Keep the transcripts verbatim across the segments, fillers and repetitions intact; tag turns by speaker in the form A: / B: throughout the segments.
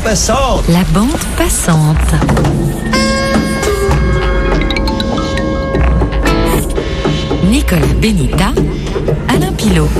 A: passante.
B: La bande passante. Nicolas Benita, Alain Pilot.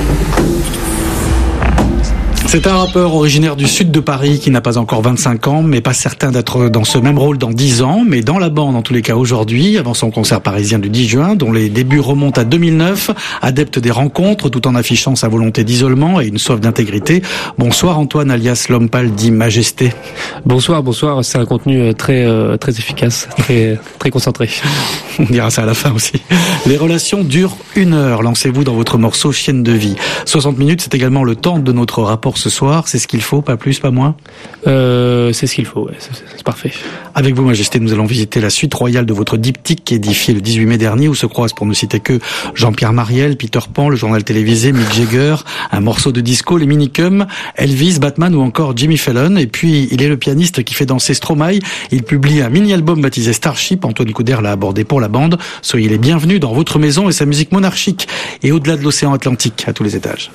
C: C'est un rappeur originaire du sud de Paris qui n'a pas encore vingt-cinq ans, mais pas certain d'être dans ce même rôle dans dix ans, mais dans la bande en tous les cas aujourd'hui, avant son concert parisien du dix juin, dont les débuts remontent à deux mille neuf, adepte des rencontres tout en affichant sa volonté d'isolement et une soif d'intégrité. Bonsoir Antoine, alias L'Homme Pâle dit Majesté.
D: Bonsoir, bonsoir, c'est un contenu très euh, très efficace, très très concentré.
C: On dira ça à la fin aussi. Les relations durent une heure, lancez-vous dans votre morceau Chienne de vie. soixante minutes, c'est également le temps de notre rapport ce soir, c'est ce qu'il faut, pas plus, pas moins
D: euh, C'est ce qu'il faut, ouais, c'est, c'est parfait.
C: Avec vous, Majesté, nous allons visiter la suite royale de votre diptyque édifié le dix-huit mai dernier, où se croisent, pour ne citer que, Jean-Pierre Mariel, Peter Pan, le journal télévisé, Mick Jagger, un morceau de disco, les Minicums, Elvis, Batman ou encore Jimmy Fallon. Et puis, il est le pianiste qui fait danser Stromae. Il publie un mini-album baptisé Starship. Antoine Couder l'a abordé pour la bande. Soyez les bienvenus dans votre maison et sa musique monarchique. Et au-delà de l'océan Atlantique, à tous les étages.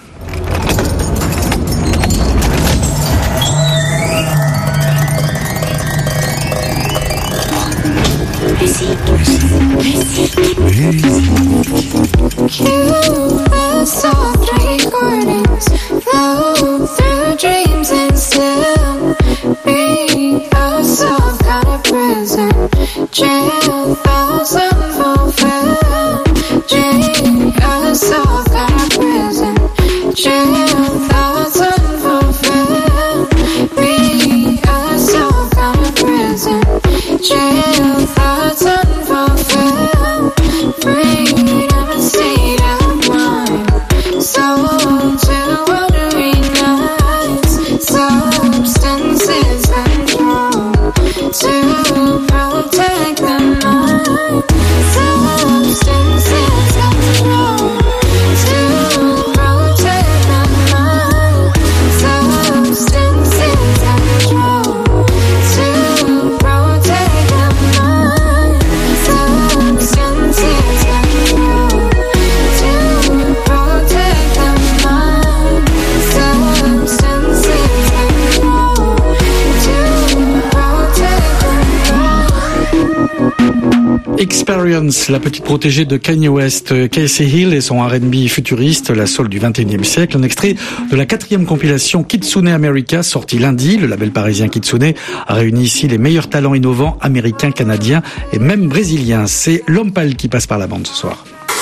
E: You saw three recordings, flow through dreams and still be a some kind of prison. Jail thoughts unfulfilled. Dream a some kind of prison. Jail thoughts unfulfilled. Be a some kind of prison. Jail thoughts unfulfilled. Freedom and state of mind. Soul to wandering nights. Substances control to protect the mind. Substances control to protect the mind. Substances control to protect the mind. Substances control to protect the mind. Substances control to protect the mind.
C: Experience, la petite protégée de Kanye West, Casey Hill et son R and B futuriste, la soul du vingt et unième siècle, un extrait de la quatrième compilation Kitsune America, sortie lundi. Le label parisien Kitsune a réuni ici les meilleurs talents innovants américains, canadiens et même brésiliens. C'est L'Homme Pâle qui passe par la bande ce soir.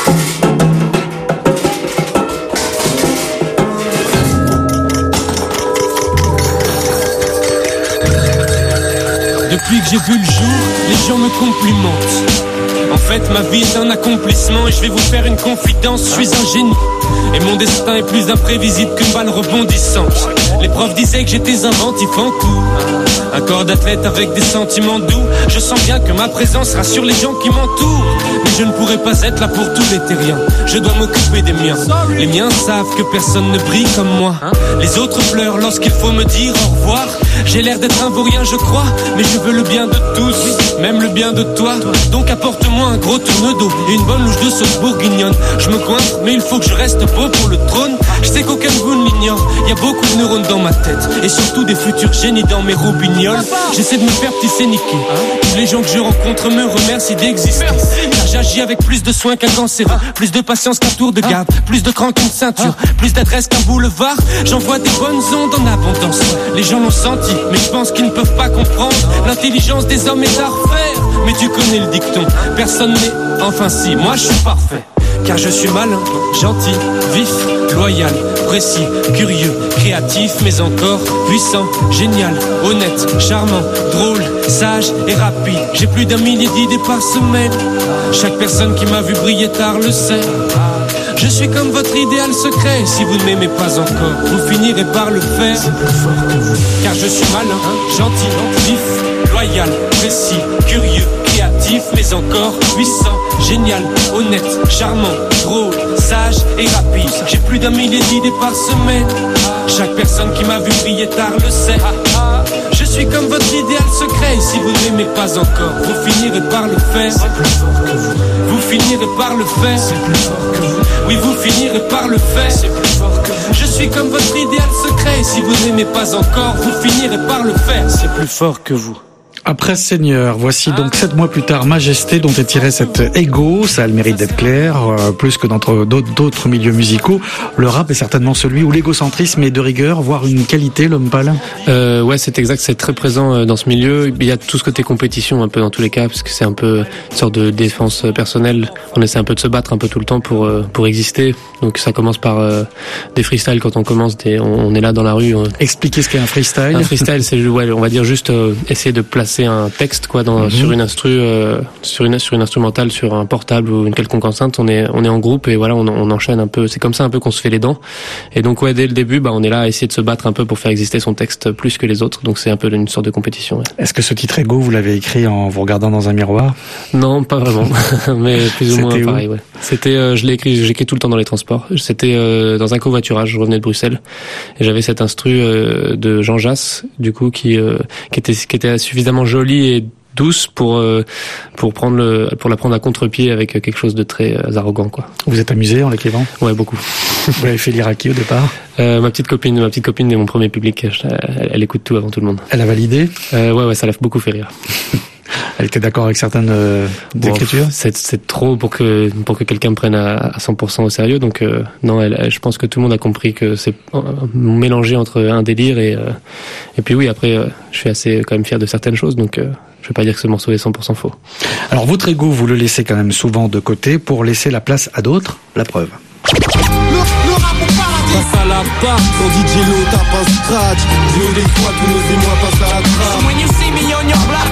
F: Depuis que j'ai vu le jour, les gens me complimentent. En fait, ma vie est un accomplissement et je vais vous faire une confidence, je suis un génie. Et mon destin est plus imprévisible qu'une balle rebondissante. Les profs disaient que j'étais inventif en tout. Un corps d'athlète avec des sentiments doux. Je sens bien que ma présence rassure les gens qui m'entourent. Mais je ne pourrai pas être là pour tous les terriens. Je dois m'occuper des miens. Les miens savent que personne ne brille comme moi. Les autres pleurent lorsqu'il faut me dire au revoir. J'ai l'air d'être un vaurien, je crois, mais je veux le bien de tous, même le bien de toi. Donc apporte-moi un gros tourne-dos et une bonne louche de sauce bourguignonne. Je me coince, mais il faut que je reste beau pour le trône. Je sais qu'aucun de vous ne l'ignore. Y a beaucoup de neurones dans ma tête et surtout des futurs génies dans mes roubignoles. J'essaie de me faire tisser niquer. Tous les gens que je rencontre me remercient d'exister. Car j'agis avec plus de soin qu'un cancéreux, plus de patience qu'un tour de garde, plus de cran qu'une ceinture, plus d'adresse qu'un boulevard. J'envoie des bonnes ondes en abondance. Les gens l'ont senti, mais je pense qu'ils ne peuvent pas comprendre. L'intelligence des hommes est à refaire. Mais tu connais le dicton, personne n'est, enfin si, moi je suis parfait. Car je suis malin, gentil, vif, loyal, précis, curieux, créatif, mais encore puissant, génial, honnête, charmant, drôle, sage et rapide. J'ai plus d'un millier d'idées par semaine. Chaque personne qui m'a vu briller tard le sait. Je suis comme votre idéal secret. Si vous ne m'aimez pas encore, vous finirez par le faire. Car je suis malin, gentil, vif, loyal, précis, curieux, créatif, mais encore puissant, génial, honnête, charmant, drôle, sage et rapide. J'ai plus d'un millier d'idées par semaine. Chaque personne qui m'a vu briller tard le sait. Je suis comme votre idéal secret, et si vous ne m'aimez pas encore, vous finirez par le faire. C'est plus fort que vous. Vous finirez par le faire. C'est plus fort que vous. Oui, vous finirez par le faire. C'est plus fort que vous. Je suis comme votre idéal secret, et si vous ne m'aimez pas encore, vous finirez par le faire. C'est plus fort que vous.
C: Après Seigneur, voici donc sept mois plus tard Majesté, dont est tiré cet ego. Ça a le mérite d'être clair, euh, plus que dans d'autres, d'autres milieux musicaux. Le rap est certainement celui où l'égocentrisme est de rigueur, voire une qualité, l'homme pâle.
D: Euh, ouais, c'est exact, c'est très présent euh, dans ce milieu. Il y a tout ce côté compétition un peu dans tous les cas, parce que c'est un peu une sorte de défense personnelle. On essaie un peu de se battre un peu tout le temps pour euh, pour exister. Donc ça commence par euh, des freestyles quand on commence, des, on, on est là dans la rue. On...
C: Expliquez ce qu'est un freestyle.
D: Un freestyle, c'est ouais, on va dire juste euh, essayer de placer un texte quoi dans, mm-hmm. sur une instru euh, sur une sur une instrumentale, sur un portable ou une quelconque enceinte. On est on est en groupe et voilà, on, on enchaîne un peu. C'est comme ça un peu qu'on se fait les dents. Et donc ouais, dès le début, bah on est là à essayer de se battre un peu pour faire exister son texte plus que les autres. Donc c'est un peu une sorte de compétition. Ouais.
C: Est-ce que ce titre Ego, vous l'avez écrit en vous regardant dans un miroir?
D: Non, pas vraiment, mais plus ou moins
C: C'était
D: pareil. Ouais. C'était euh, je l'ai écrit, j'écris tout le temps dans les transports. C'était euh, dans un covoiturage. Je revenais de Bruxelles et j'avais cette instru euh, de Jean Jass, du coup qui euh, qui était qui était suffisamment jolie et douce pour euh, pour prendre le pour la prendre à contre-pied avec quelque chose de très euh, arrogant quoi.
C: Vous êtes amusé en l'écrivant?
D: Ouais, beaucoup.
C: Vous l'avez fait lire à qui au départ?
D: euh, ma petite copine, ma petite copine est mon premier public. Elle, elle écoute tout avant tout le monde.
C: Elle a validé?
D: Euh, ouais ouais, ça l'a beaucoup fait rire.
C: Elle était d'accord avec certaines euh,
D: bon,
C: écritures?
D: C'est, c'est trop pour que pour que quelqu'un me prenne à, à cent pour cent au sérieux. Donc euh, non, elle, elle, je pense que tout le monde a compris que c'est mélangé entre un délire et euh, et puis oui, après euh, je suis assez quand même fier de certaines choses. Donc euh, je vais pas dire que ce morceau est cent pour cent faux.
C: Alors votre ego, vous le laissez quand même souvent de côté pour laisser la place à d'autres. La preuve.
A: Passe à la barre, quand D J Lo tape un scratch. Yo, des fois, tous nos émois passent à la trappe. When you see me on your block,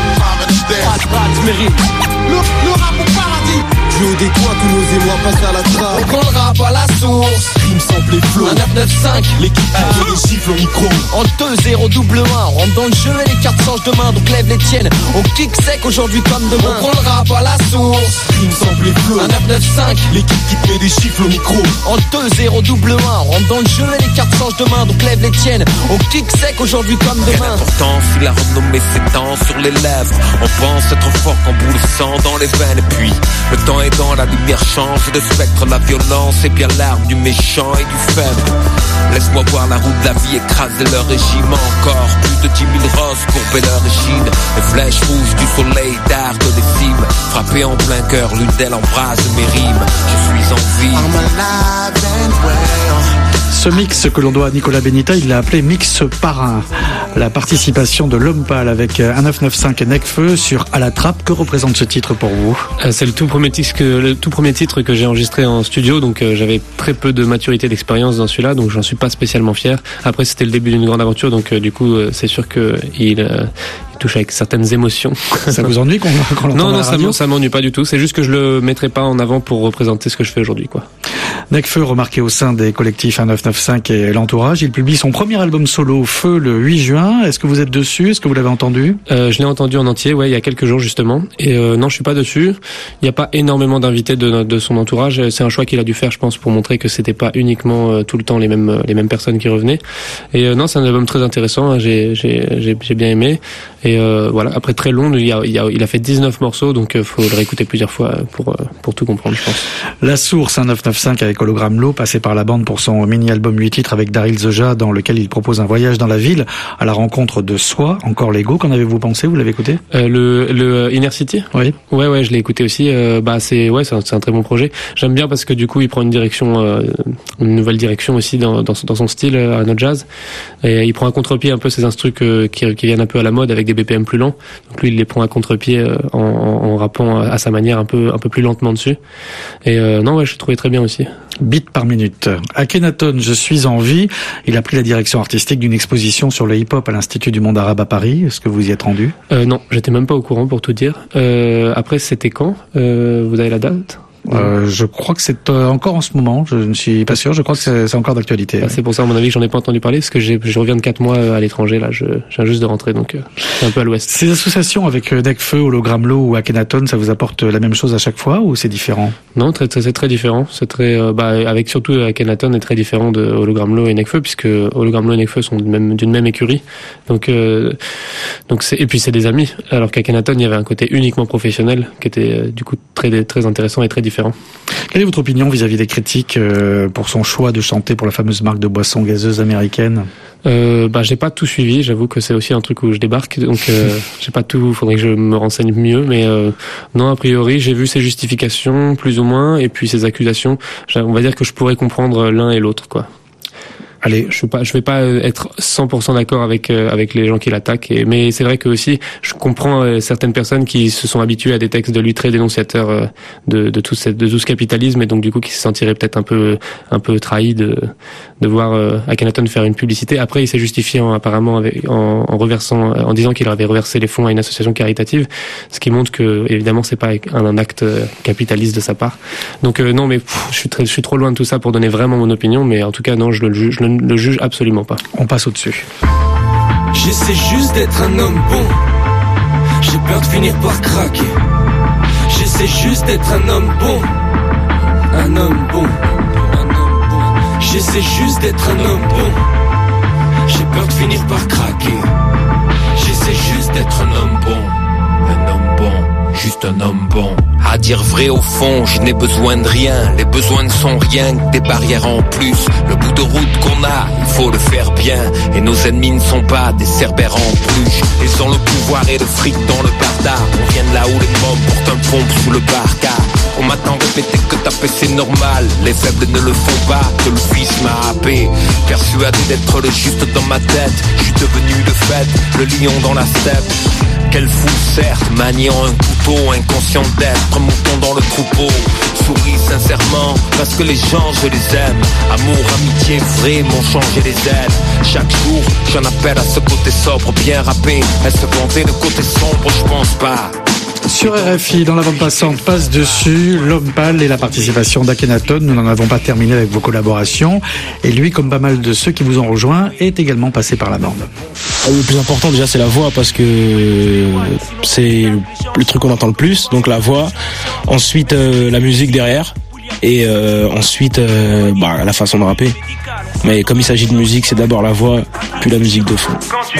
A: le, le rap au paradis. Yo, des fois, tous nos émois passent à la trappe. On prend le rap à la source. Rime sample et flow. Un neuf neuf cinq, l'équipe qui fait les chiffres au micro. En deux zéro double un, on rentre dans le jeu et les cartes changent de main. Donc lève les tiennes, on kick sec aujourd'hui comme demain. On prend le rap à la source. Rime sample et flow. Un neuf neuf cinq, l'équipe qui fait des chiffres au micro. En deux zéro double un, on rentre dans le jeu et les cartes changent de main. Donc lève les tiennes, on kick sec aujourd'hui comme demain.
G: Pourtant, si la renommée s'étend sur les lèvres, on pense être fort quand bout le sang dans les veines. Et puis, le temps aidant, la lumière change de spectre. La violence est bien l'arme du méchant et du faible. Laisse-moi voir la roue de la vie écraser leur régime. Encore plus de dix mille roses courber leur échine. Les flèches rouges du soleil darde les cimes. Frappées en plein cœur, l'une d'elles embrase mes rimes. Je suis en vie.
C: Ce mix que l'on doit à Nicolas Benita, il l'a appelé mix parrain. La participation de l'homme pâle avec un neuf neuf cinq et Necfeu sur À la trappe. Que représente ce titre pour vous?
D: euh, C'est le tout premier titre que le tout premier titre que j'ai enregistré en studio, donc euh, j'avais très peu de maturité d'expérience dans celui-là, donc j'en suis pas spécialement fier. Après c'était le début d'une grande aventure, donc euh, du coup euh, c'est sûr que il euh, touche avec certaines émotions.
C: Ça vous ennuie qu'on, qu'on l'entende
D: Non,
C: à
D: non,
C: la
D: ça,
C: radio?
D: ça m'ennuie pas du tout. C'est juste que je le mettrai pas en avant pour représenter ce que je fais aujourd'hui, quoi.
C: Necfeu, remarqué au sein des collectifs un neuf neuf cinq et l'entourage, il publie son premier album solo, Feu, le huit juin. Est-ce que vous êtes dessus? Est-ce que vous l'avez entendu?
D: euh, Je l'ai entendu en entier, ouais, il y a quelques jours justement. Et euh, non, je suis pas dessus. Il n'y a pas énormément d'invités de, de son entourage. C'est un choix qu'il a dû faire, je pense, pour montrer que c'était pas uniquement euh, tout le temps les mêmes les mêmes personnes qui revenaient. Et euh, non, c'est un album très intéressant. Hein, j'ai j'ai j'ai j'ai bien aimé. Et euh, voilà, après très long, il a il a il a fait dix-neuf morceaux, donc euh, faut le réécouter plusieurs fois pour euh, pour tout comprendre, je pense.
C: La Source, un neuf neuf cinq avec Hologramme Low, passé par la bande pour son mini-album huit titres avec Daryl Zoja, dans lequel il propose un voyage dans la ville à la rencontre de soi. Encore l'ego. Qu'en avez-vous pensé? Vous l'avez écouté?
D: euh, Le le Inner City.
C: Oui.
D: Ouais ouais, je l'ai écouté aussi. Euh, bah c'est ouais, c'est un, c'est un très bon projet. J'aime bien parce que du coup il prend une direction, euh, une nouvelle direction aussi dans dans, dans son style euh, à notre jazz. Et il prend à contre-pied un peu ces instrus que, qui qui viennent un peu à la mode avec des B P M plus lents. Donc lui il les prend à contre-pied euh, en, en, en rappant à sa manière un peu un peu plus lentement dessus. Et euh, non ouais, je l'ai trouvé très bien aussi.
C: Beat par minute. Akhenaton, Je suis en vie. Il a pris la direction artistique d'une exposition sur le hip-hop à l'Institut du Monde Arabe à Paris. Est-ce que vous y êtes rendu?
D: Euh, non, j'étais même pas au courant pour tout dire. Euh, après, c'était quand? euh, Vous avez la date?
C: Euh, je crois que c'est euh, encore en ce moment. Je ne suis pas sûr. Je crois que c'est, c'est encore d'actualité.
D: Bah,
C: Ouais.
D: c'est pour ça, à mon avis, que j'en ai pas entendu parler, parce que j'ai, je reviens de quatre mois à l'étranger, là, je, je viens juste de rentrer, donc euh, je suis un peu à l'ouest.
C: Ces associations avec euh, Necfeu, Hologramlo ou Akhenaton, ça vous apporte la même chose à chaque fois ou c'est différent?
D: Non, très, très, c'est très différent. C'est très, euh, bah, avec surtout Akhenaton est très différent de Hologramlo et Necfeu, puisque Hologramlo et Necfeu sont d'une même, d'une même écurie. Donc, euh, donc c'est, et puis c'est des amis. Alors qu'Akhenaton, il y avait un côté uniquement professionnel, qui était euh, du coup très, très intéressant et très différent.
C: Quelle est votre opinion vis-à-vis des critiques euh, pour son choix de chanter pour la fameuse marque de boissons gazeuses américaine?
D: Euh, bah, j'ai pas tout suivi. J'avoue que c'est aussi un truc où je débarque, donc euh, j'ai pas tout. Faudrait que je me renseigne mieux, mais euh, non, a priori, j'ai vu ses justifications plus ou moins, et puis ses accusations. On va dire que je pourrais comprendre l'un et l'autre, quoi.
C: Allez,
D: je suis pas, je vais pas être cent pour cent d'accord avec euh, avec les gens qui l'attaquent. Et, mais c'est vrai que aussi, je comprends euh, certaines personnes qui se sont habituées à des textes de lui très dénonciateurs euh, de de tout cette de tout ce capitalisme, et donc du coup qui se sentiraient peut-être un peu un peu trahis de de voir euh, Akhenaton faire une publicité. Après, il s'est justifié en, apparemment avec, en, en reversant, en disant qu'il avait reversé les fonds à une association caritative, ce qui montre que évidemment c'est pas un, un acte capitaliste de sa part. Donc euh, non, mais pff, je suis très, je suis trop loin de tout ça pour donner vraiment mon opinion. Mais en tout cas, non, je le juge. Je le ne le juge absolument pas.
C: On passe au-dessus.
A: J'essaie juste d'être un homme bon. J'ai peur de finir par craquer. J'essaie juste d'être un homme bon. Un homme bon. Un homme bon. J'essaie juste d'être un homme bon. J'ai peur de finir par craquer. J'essaie juste d'être un homme bon.
G: Un homme bon, juste un homme bon. À dire vrai au fond, je n'ai besoin de rien. Les besoins ne sont rien que des barrières en plus. Le bout de route qu'on a, il faut le faire bien. Et nos ennemis ne sont pas des cerbères en plus. Ils ont le pouvoir et le fric dans le bardard. On vient de là où les mômes portent un pompe sous le barcard. On m'a tant répété que taper c'est normal. Les faibles ne le font pas, que le fils m'a happé. Persuadé d'être le juste dans ma tête, je suis devenu de fait le lion dans la steppe. Quel fou certes, maniant un couteau, inconscient d'être un mouton dans le troupeau. Souris sincèrement, parce que les gens je les aime. Amour, amitié, vrai m'ont changé les ailes. Chaque jour, j'en appelle à ce côté sobre, bien râpé. Est-ce vanter le côté sombre, je pense pas.
C: Sur R F I, dans la bande passante, passe dessus l'homme pâle et la participation d'Akhenaton. Nous n'en avons pas terminé avec vos collaborations. Et lui, comme pas mal de ceux qui vous ont rejoint, est également passé par la bande.
H: Le plus important déjà c'est la voix, parce que c'est le truc qu'on entend le plus, donc la voix. Ensuite euh, la musique derrière. Et euh, ensuite euh, bah, la façon de rapper. Mais comme il s'agit de musique, c'est d'abord la voix, puis la musique de fond.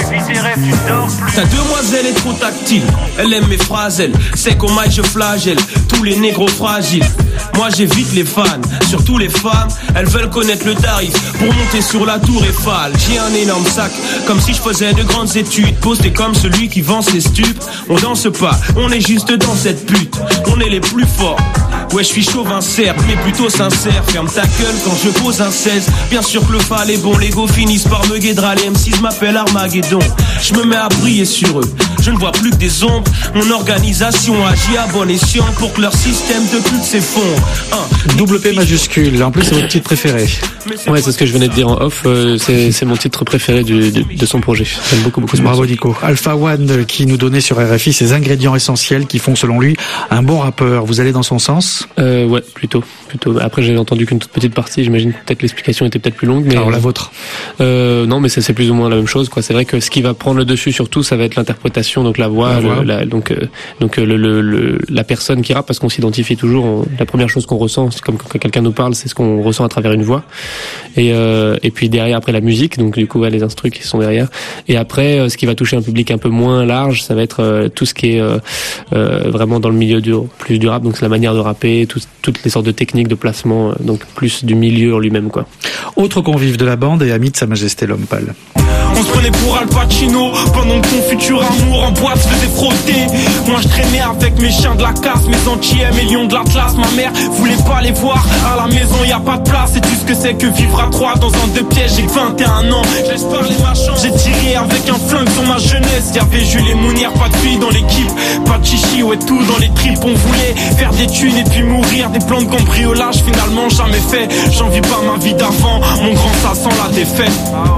F: Ta demoiselle est trop tactile, elle aime mes phrases, elle sait qu'au mic je flagelle tous les négros fragiles. Moi j'évite les fans, surtout les femmes, elles veulent connaître le tarif pour monter sur la tour Eiffel. J'ai un énorme sac, comme si je faisais de grandes études, posté comme celui qui vend ses stupes. On danse pas, on est juste dans cette pute, on est les plus forts. Ouais, je suis chauvin certes, mais plutôt sincère. Ferme ta gueule quand je pose un seize. Bien sûr que le fall est bon, les go finissent par me guédra. Les M six m'appellent Armageddon. Je me mets à briller sur eux, je ne vois plus que des ombres. Mon organisation agit à bon escient pour que leur système de pute s'effondre. Un,
C: Double P majuscule, en plus c'est votre titre préféré.
D: Ouais, c'est ce que je venais de dire en off. Euh, c'est, c'est mon titre préféré du, du, de son projet. J'aime beaucoup, beaucoup ce
C: Bravo
D: morceau.
C: Nico. Alpha One qui nous donnait sur R F I ces ingrédients essentiels qui font selon lui un bon rappeur. Vous allez dans son sens?
D: Euh, ouais, plutôt, plutôt. Après, j'avais entendu qu'une toute petite partie. J'imagine peut-être l'explication était peut-être plus longue, mais
C: Alors la vôtre.
D: Euh, non, mais c'est, c'est plus ou moins la même chose, quoi. C'est vrai que ce qui va prendre le dessus surtout, ça va être l'interprétation, donc la voix,
C: La
D: le,
C: voix.
D: la, donc euh, donc le, le, le la personne qui rappe, parce qu'on s'identifie toujours. On, la première chose qu'on ressent, c'est comme quand quelqu'un nous parle, c'est ce qu'on ressent à travers une voix. Et euh, et puis derrière, après la musique, donc du coup, ouais, les instrus qui sont derrière. Et après, euh, ce qui va toucher un public un peu moins large, ça va être euh, tout ce qui est euh, euh, vraiment dans le milieu du plus du rap, donc c'est la manière de rapper, tout, toutes les sortes de techniques de placement, euh, donc plus du milieu en lui-même, quoi.
C: Autre convive de la bande et ami de Sa Majesté l'Homme Pâle.
F: on se prenait pour Al Pacino pendant que ton futur amour en boîte se faisait frotter. Moi je traînais avec mes chiens de la casse, mes antillais, mes lions de l'Atlas. Ma mère voulait pas les voir, à la maison y a pas de place. Sais-tu ce que c'est que vivre à trois dans un deux pièges? J'ai que vingt et un ans, je laisse parler ma chance. J'ai tiré avec un flingue sur ma jeunesse. Y'avait Jules et Mounière, pas de filles dans l'équipe, pas de chichi, ouais tout dans les tripes. On voulait faire des thunes et puis mourir. Des plans de cambriolage finalement jamais fait. J'en vis pas ma vie d'avant, mon grand ça sent la défaite.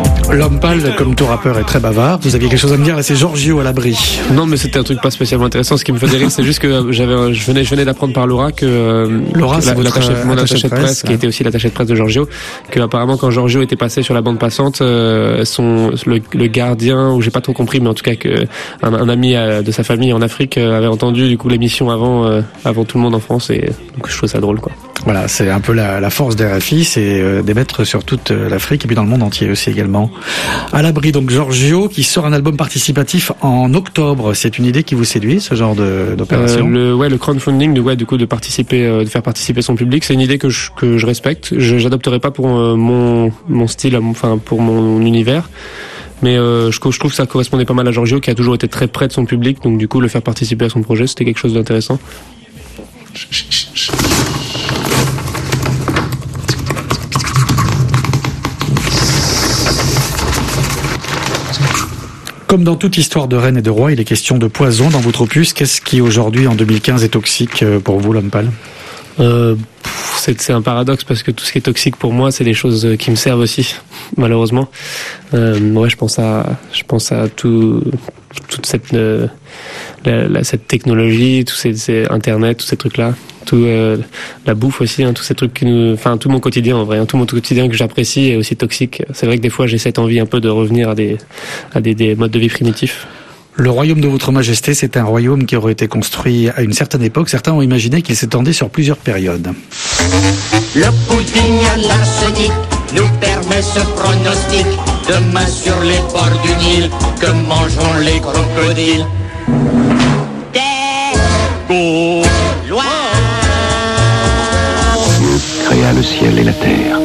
C: L'homme pâle, comme tout rappeur, est très bavard. Vous aviez quelque chose à me dire, là, c'est Giorgio à l'abri.
D: Non, mais c'était un truc pas spécialement intéressant. Ce qui me faisait rire, c'est juste que j'avais, je venais, je venais d'apprendre par Laura que euh,
C: Laura, c'est
D: la,
C: votre
D: l'attaché, mon
C: attaché
D: attaché de presse, qui
C: hein.
D: était aussi l'attaché de presse de Giorgio, que apparemment quand Giorgio était passé sur la bande passante, euh, son le, le gardien, ou j'ai pas trop compris, mais en tout cas que un, un ami euh, de sa famille en Afrique euh, avait entendu du coup l'émission avant, euh, avant tout le monde en France, et donc je trouve ça drôle, quoi.
C: Voilà, c'est un peu la, la force des R F I, c'est euh, d'émettre sur toute euh, l'Afrique et puis dans le monde entier aussi également. À l'abri, donc Giorgio, qui sort un album participatif en octobre. C'est une idée qui vous séduit, ce genre de, d'opération?
D: Euh, le, ouais, le crowdfunding, de, ouais, du coup, de participer, euh, de faire participer son public, c'est une idée que je, que je respecte. Je, j'adopterai pas pour euh, mon, mon style, enfin, pour mon univers. Mais euh, je, je trouve que ça correspondait pas mal à Giorgio, qui a toujours été très près de son public. Donc, du coup, le faire participer à son projet, c'était quelque chose d'intéressant.
C: Comme dans toute histoire de reine et de roi, il est question de poison dans votre opus. Qu'est-ce qui aujourd'hui, en deux mille quinze, est toxique pour vous, l'homme pâle?
D: euh, c'est, c'est un paradoxe parce que tout ce qui est toxique pour moi, c'est des choses qui me servent aussi, malheureusement. Euh, ouais, je pense à, je pense à tout, toute cette, euh, la, la, cette technologie, tous ces, ces Internet, tous ces trucs-là, tout euh, la bouffe aussi, hein, tous ces trucs qui nous, enfin tout mon quotidien en vrai, hein, tout mon quotidien que j'apprécie est aussi toxique. C'est vrai que des fois j'ai cette envie un peu de revenir à des, à des, des modes de vie primitifs.
C: Le royaume de votre majesté, c'est un royaume qui aurait été construit à une certaine époque. Certains ont imaginé qu'il s'étendait sur plusieurs périodes.
I: Le pudding à l'arsenic nous permet ce pronostic. Demain sur les bords du Nil, que mangeront les crocodiles? Des lois.
J: Dieu créa le ciel et la terre.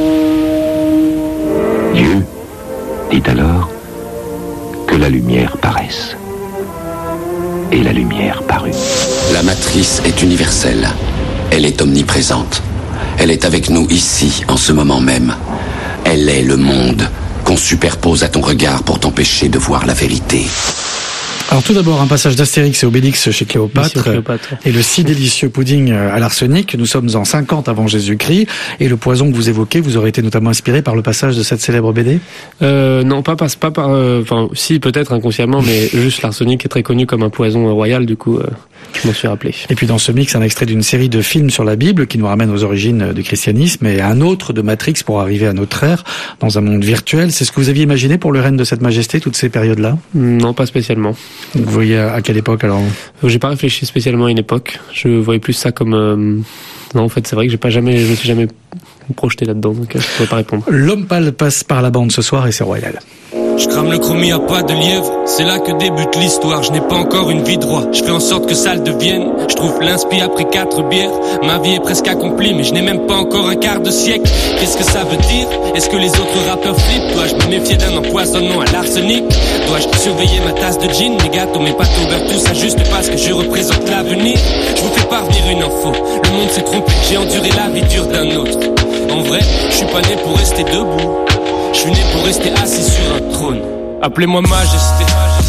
J: Dieu dit alors que la lumière paraisse. Et la lumière parut.
K: La matrice est universelle. Elle est omniprésente. Elle est avec nous ici, en ce moment même. Elle est le monde qu'on superpose à ton regard pour t'empêcher de voir la vérité.
C: Alors tout d'abord, un passage d'Astérix et Obélix chez Cléopâtre,
D: Cléopâtre.
C: et le si délicieux pudding à l'arsenic. Nous sommes en cinquante avant Jésus-Christ, et le poison que vous évoquez, vous aurez été notamment inspiré par le passage de cette célèbre B D?
D: Euh, non, pas, pas, pas par, euh, enfin, si, peut-être inconsciemment, mais juste l'arsenic est très connu comme un poison royal, du coup, euh, je m'en suis rappelé.
C: Et puis dans ce mix, un extrait d'une série de films sur la Bible qui nous ramène aux origines du christianisme, et un autre de Matrix pour arriver à notre ère, dans un monde virtuel. C'est ce que vous aviez imaginé pour le règne de cette majesté, toutes ces périodes-là?
D: Non, pas spécialement.
C: Vous voyez à quelle époque alors?
D: J'ai pas réfléchi spécialement à une époque. Je voyais plus ça comme. Euh... Non, en fait, c'est vrai que j'ai pas jamais, je me suis jamais projeté là-dedans, donc euh, je pourrais pas répondre.
C: L'homme pâle passe par la bande ce soir et c'est royal.
F: Je crame le chromie à pas de lièvre, c'est là que débute l'histoire. Je n'ai pas encore une vie droite, je fais en sorte que ça le devienne. Je trouve l'inspi après quatre bières. Ma vie est presque accomplie, mais je n'ai même pas encore un quart de siècle. Qu'est-ce que ça veut dire? Est-ce que les autres rappeurs flippent? Dois-je me méfier d'un empoisonnement à l'arsenic? Dois-je surveiller ma tasse de gin, mes gâteaux, mes pâtes au beurre, tout ça juste parce que je représente l'avenir? Je vous fais parvenir une info, le monde s'est trompé, j'ai enduré la vie dure d'un autre. En vrai, je suis pas né pour rester debout. Je suis né pour rester assis sur un trône. Appelez-moi majesté.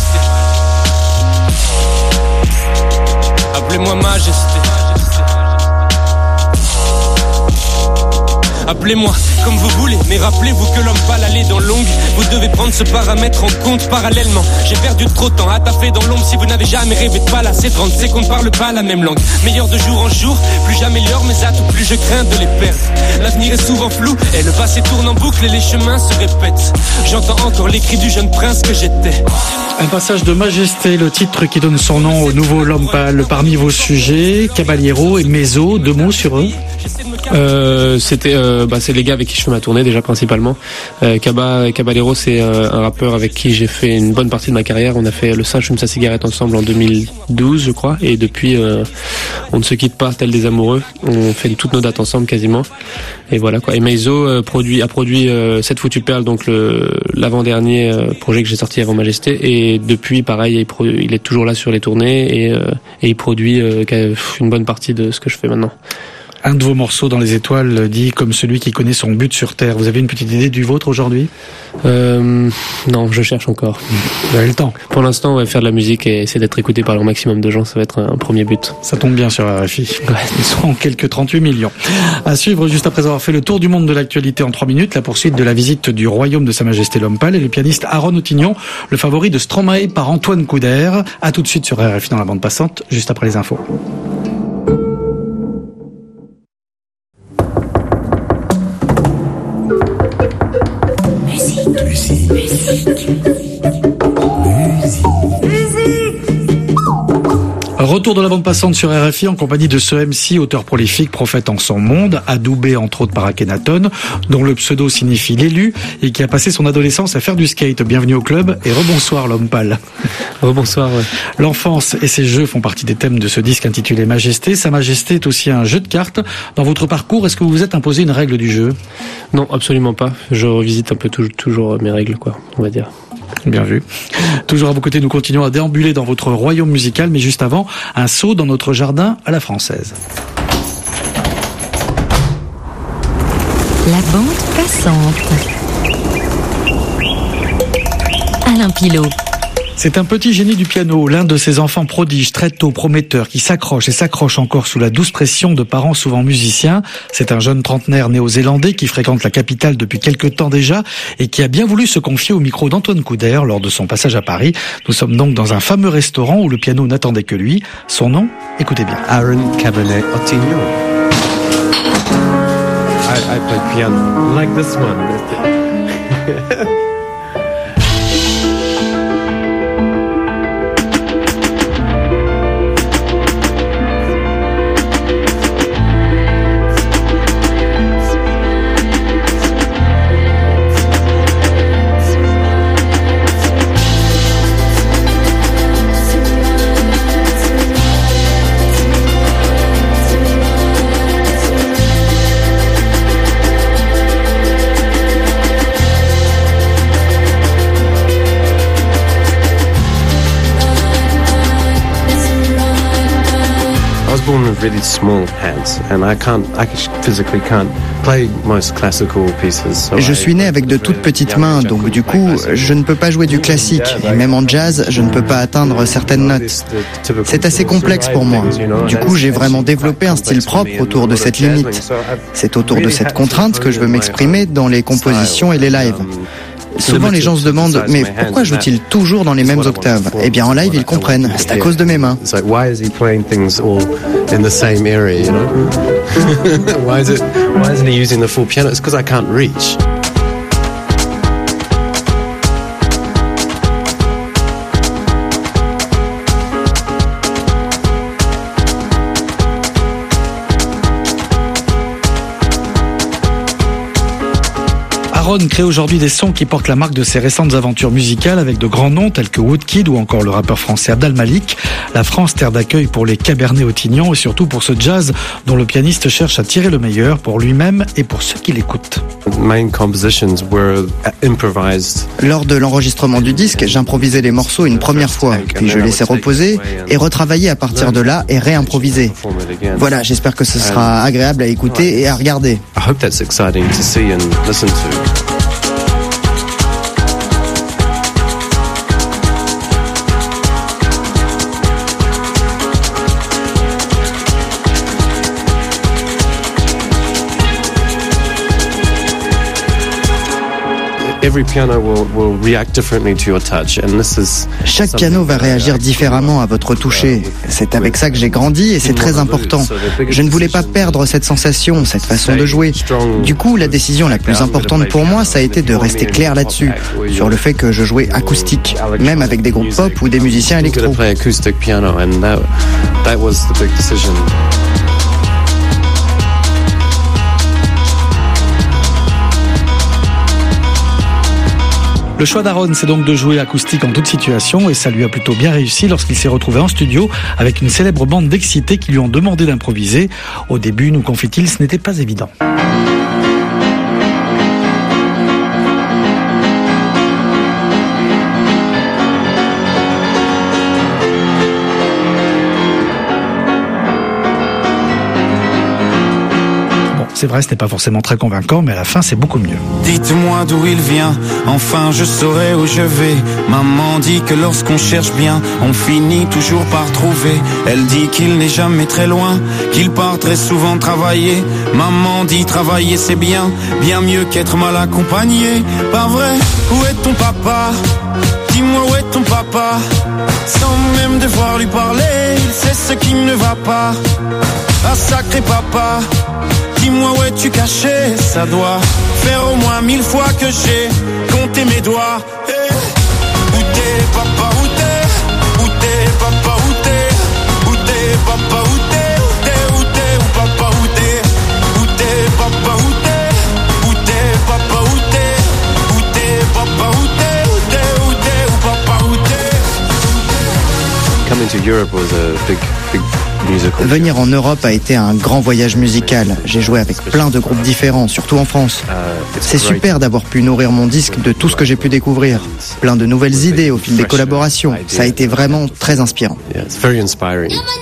F: Appelez-moi majesté. Appelez-moi comme vous voulez, mais rappelez-vous que l'homme pâle allait dans l'ongle. Vous devez prendre ce paramètre en compte parallèlement. J'ai perdu trop de temps à taffer dans l'ombre. Si vous n'avez jamais rêvé de palacer, trente secondes parle pas la même langue. Meilleur de jour en jour, plus j'améliore mes atouts, plus je crains de les perdre. L'avenir est souvent flou et le passé tourne en boucle et les chemins se répètent. J'entends encore les cris du jeune prince que j'étais.
C: Un passage de Majesté, le titre qui donne son nom au nouveau l'homme pâle. Parmi vos sujets, Caballero et Mezzo, deux mots sur eux?
D: Euh, c'était, euh, bah, c'est les gars avec qui je fais ma tournée déjà principalement. Euh, Caba, Caballero, c'est euh, un rappeur avec qui j'ai fait une bonne partie de ma carrière. On a fait Le Singe fume sa cigarette ensemble en deux mille douze, je crois, et depuis, euh, on ne se quitte pas tel des amoureux. On fait toutes nos dates ensemble quasiment. Et voilà quoi. Et Meizo euh, produit, a produit euh, Cette foutue perle, donc le l'avant-dernier euh, projet que j'ai sorti avant Majesté. Et depuis, pareil, il, pro, il est toujours là sur les tournées et, euh, et il produit euh, une bonne partie de ce que je fais maintenant.
C: Un de vos morceaux dans les étoiles dit comme celui qui connaît son but sur Terre. Vous avez une petite idée du vôtre aujourd'hui?
D: Euh, non, je cherche encore.
C: Vous avez le temps.
D: Pour l'instant, on va faire de la musique et essayer d'être écouté par le maximum de gens. Ça va être un premier but.
C: Ça tombe bien sur R F I. Ouais. Ils sont quelques trente-huit millions. À suivre juste après avoir fait le tour du monde de l'actualité en trois minutes, la poursuite de la visite du royaume de Sa Majesté l'Homme Pâle et le pianiste Aaron Otignon, le favori de Stromae par Antoine Couder. À tout de suite sur R F I dans la bande passante, juste après les infos. Retour de la bande passante sur R F I en compagnie de ce M C, auteur prolifique, prophète en son monde, adoubé entre autres par Akhenaton, dont le pseudo signifie l'élu et qui a passé son adolescence à faire du skate. Bienvenue au club et rebonsoir l'homme pâle.
D: Rebonsoir, ouais.
C: L'enfance et ses jeux font partie des thèmes de ce disque intitulé Majesté. Sa Majesté est aussi un jeu de cartes. Dans votre parcours, est-ce que vous vous êtes imposé une règle du jeu?
D: Non, absolument pas. Je revisite un peu toujours, toujours mes règles, quoi, on va dire.
C: Bien vu. Toujours à vos côtés, nous continuons à déambuler dans votre royaume musical, mais juste avant, un saut dans notre jardin à la française.
B: La bande passante. Alain Pilot.
C: C'est un petit génie du piano, l'un de ces enfants prodiges, très tôt, prometteurs, qui s'accroche et s'accroche encore sous la douce pression de parents souvent musiciens. C'est un jeune trentenaire néo-zélandais qui fréquente la capitale depuis quelque temps déjà et qui a bien voulu se confier au micro d'Antoine Couder lors de son passage à Paris. Nous sommes donc dans un fameux restaurant où le piano n'attendait que lui. Son nom, écoutez bien.
L: Aaron Cabernet Otignon. I, I play piano like this one. I was born with really small hands, and I can't, I physically can't play most classical pieces. So
M: je suis né avec de toutes petites mains, donc du coup, je ne peux pas jouer du classique. Et même en jazz, je ne peux pas atteindre certaines notes. C'est assez complexe pour moi. Du coup, j'ai vraiment développé un style propre autour de cette limite. C'est autour de cette contrainte que je veux m'exprimer dans les compositions et les lives. Souvent les gens se demandent, mais pourquoi joue-t-il toujours dans les mêmes octaves? Eh bien en live ils comprennent, c'est à cause de mes mains.
L: Why is he playing things all in the same area, you know? Why is it, why isn't he using the full piano? It's because I can't reach.
C: Aaron crée aujourd'hui des sons qui portent la marque de ses récentes aventures musicales avec de grands noms tels que Woodkid ou encore le rappeur français Abdal Malik. La France, terre d'accueil pour les Cabernet Otignon et surtout pour ce jazz dont le pianiste cherche à tirer le meilleur pour lui-même et pour ceux qui l'écoutent.
M: Lors de l'enregistrement du disque, j'improvisais les morceaux une première fois, puis je laissais reposer et retravailler à partir de là et réimproviser. Voilà, j'espère que ce sera agréable à écouter et à regarder.
L: I hope that's exciting to see and listen to.
M: Chaque piano va réagir différemment à votre toucher. C'est avec ça que j'ai grandi et c'est très important. Je ne voulais pas perdre cette sensation, cette façon de jouer. Du coup, la décision la plus importante pour moi, ça a été de rester clair là-dessus, sur le fait que je jouais acoustique, même avec des groupes pop ou des musiciens électro.
C: Le choix d'Aaron, c'est donc de jouer acoustique en toute situation et ça lui a plutôt bien réussi lorsqu'il s'est retrouvé en studio avec une célèbre bande d'excités qui lui ont demandé d'improviser. Au début, nous confie-t-il, ce n'était pas évident. c'est vrai, c'était pas forcément très convaincant, mais à la fin, c'est beaucoup mieux.
N: Dites-moi d'où il vient, enfin je saurai où je vais. Maman dit que lorsqu'on cherche bien, on finit toujours par trouver. Elle dit qu'il n'est jamais très loin, qu'il part très souvent travailler. Maman dit travailler c'est bien, bien mieux qu'être mal accompagné. Pas vrai, où est ton papa? Dis-moi où est ton papa? Sans même devoir lui parler, il sait ce qui ne va pas. Ah sacré papa, dis-moi où es-tu caché? Ça doit faire au moins mille fois que j'ai compté mes doigts. Hey. Où t'es papa, où t'es? Où t'es papa, où t'es? Où t'es papa, où t'es? Où t'es, où t'es, où papa, où t'es? Où t'es papa, où t'es? Où t'es papa, où t'es? Où t'es papa, où t'es? Où t'es, où t'es, où papa, où t'es?
L: Coming to Europe was a big, big musical.
M: Venir en Europe a été un grand voyage musical. J'ai joué avec plein de groupes différents, surtout en France. C'est super d'avoir pu nourrir mon disque de tout ce que j'ai pu découvrir. Plein de nouvelles idées au fil des collaborations. Ça a été vraiment très inspirant.
L: Yeah, it's very inspiring. Yeah.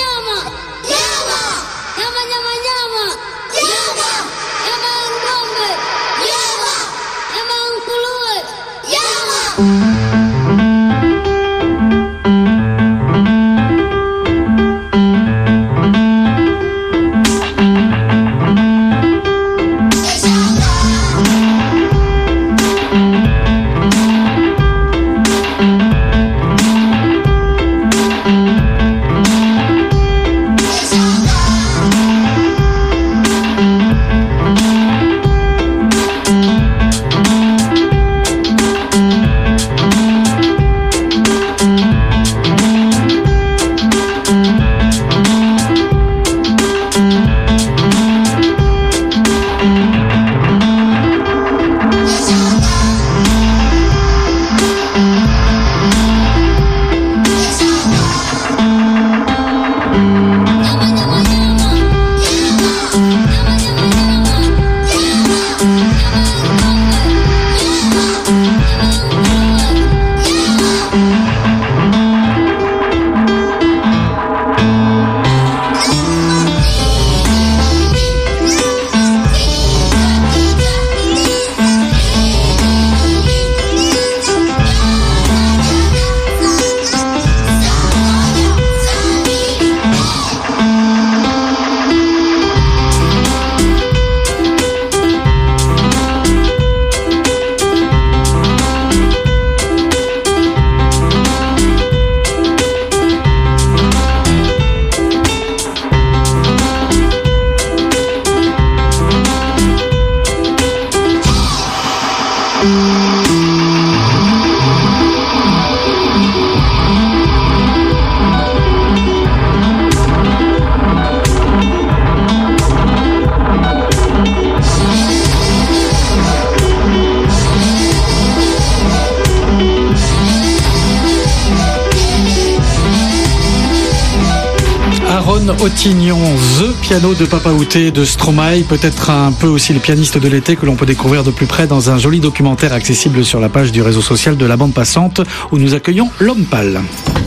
C: Ottignon, The Piano de Papa Outé de Stromae, peut-être un peu aussi le pianiste de l'été que l'on peut découvrir de plus près dans un joli documentaire accessible sur la page du réseau social de la bande passante où nous accueillons l'homme pâle.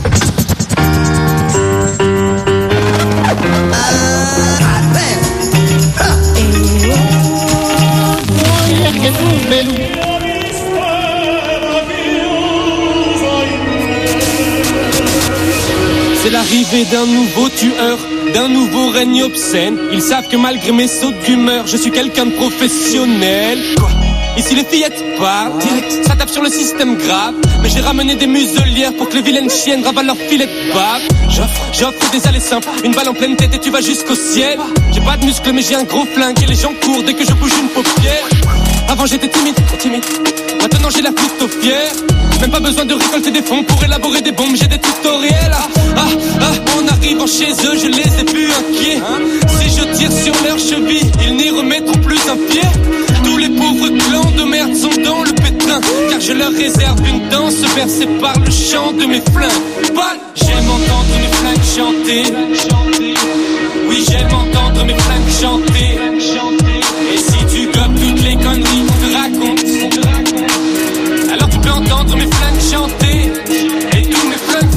F: C'est l'arrivée d'un nouveau tueur, d'un nouveau règne obscène. Ils savent que malgré mes sautes d'humeur, je suis quelqu'un de professionnel. Quoi ? Ici les fillettes partent, direct, ça tape sur le système grave. Mais j'ai ramené des muselières pour que les vilaines chiennes ravalent leur filet de bave. J'offre, j'offre des allées simples, une balle en pleine tête et tu vas jusqu'au ciel. J'ai pas de muscles mais j'ai un gros flingue et les gens courent dès que je bouge une paupière. Avant j'étais timide, trop timide, maintenant j'ai la plutôt fière. Même pas besoin de récolter des fonds pour élaborer des bombes, j'ai des tutoriels. Ah, ah, ah, en arrivant chez eux, je les ai vus inquiets. Si je tire sur leurs chevilles, ils n'y remettront plus un pied. Tous les pauvres clans de merde sont dans le pétrin, car je leur réserve une danse bercée par le chant de mes flingues. J'aime entendre mes flingues chanter. Oui, j'aime entendre mes flingues chanter. Et si tu gobes toutes les conneries qu'on te raconte, alors tu peux entendre mes flingues chanter. Et tous mes flingues